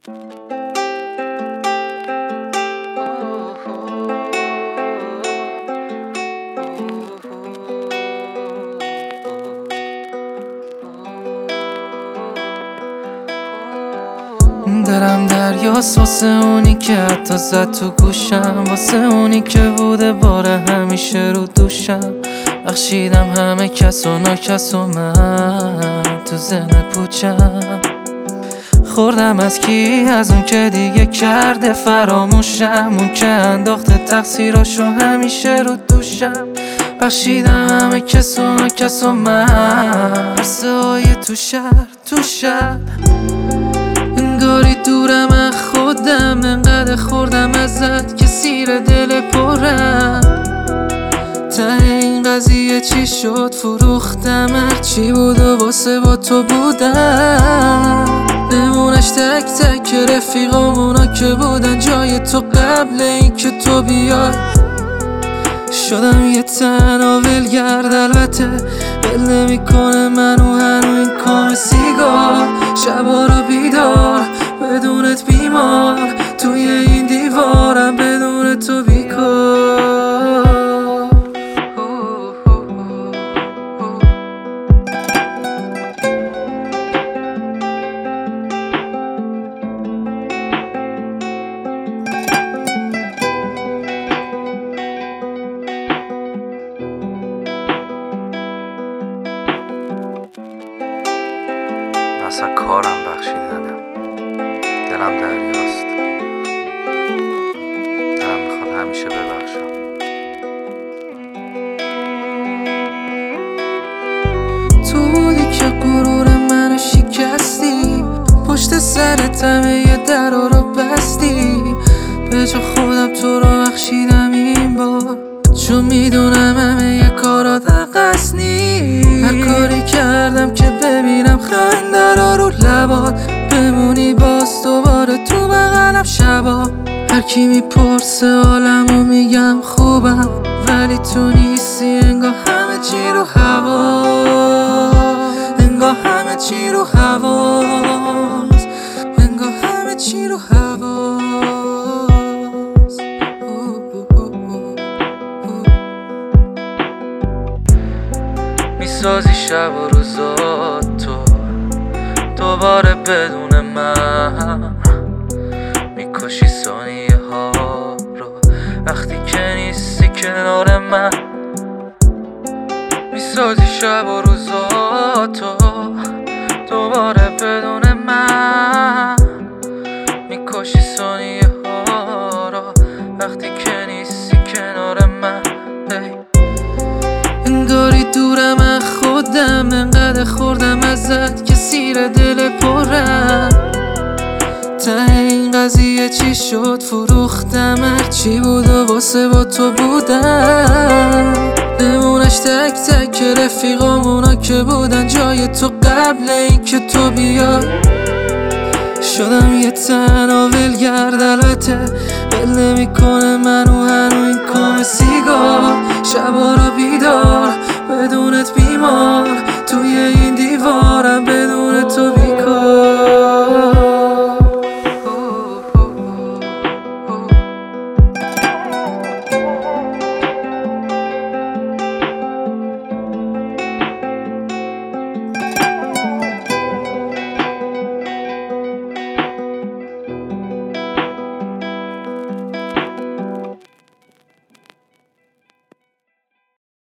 دلم دریاست واسه اونی که حتی زد تو گوشم، واسه اونی که بوده باره همیشه رو دوشم. بخشیدم همه کس و ناکس و من تو ذهن پوچم. خوردم از کی؟ از اون که دیگه کرده فراموشم، اون که انداخته تقصیراشو همیشه رو دوشم. بخشیدم همه کس و ناکس و من قصه های تو شهر انگاری دورم از خودم، انقدر خوردم ازت که سیر دل پرم. ته این قضیه چی شد؟ فروختم هرچی بود و واسه با تو بودم. نمونش تک تک رفیقامونا که بودن جای تو قبل این که تو بیای. شدم یه تنها ولگرد، البته ول نمیکنه منو هنو این کام سیگار. شبا رو بیدار بدونت بیمار، توی این دیوارم بدون تو بیکار. اصلا کارم بخشیدنم، دلم دریاست، دلم میخواد همیشه ببخشم. تو بودی که غرور منو شکستی، پشت سرت همه درا رو بستی. به جا خودم تو رو بخشیدم این بار، چون میدونم همه کارات قصد نیست. هر کاری کردم که ببینم خنده رو لبات، بمونی باز دوباره تو بغلم شبا. هر کی میپرسه حالمو میگم خوبم، ولی تو نیستی. انگار همه چی رو هواست، انگار همه چی رو هواست، انگار همه چی رو هواست. میسازی شب و روزات تو دوباره بدون من، میکشی ثانیه ها رو وقتی که نیستی کنار من. میسازی شب و روزات تو دوباره بدون من، میکشی ثانیه ها رو وقتی که نیستی کنار من. انگاری دورم از خودم، انقدر خوردم ازت که سیر دل پرم. ته این قضیه چی شد؟ فروختم هرچی بود و واسه با تو بودم. نمونش تک تک رفیقامونا که بودن جای تو قبل این که تو بیای. شدم یه تنها ولگرد، البته ول نمیکنه منو هنو این کام سیگار. شبا رو بیدار بدونت بیمار، توی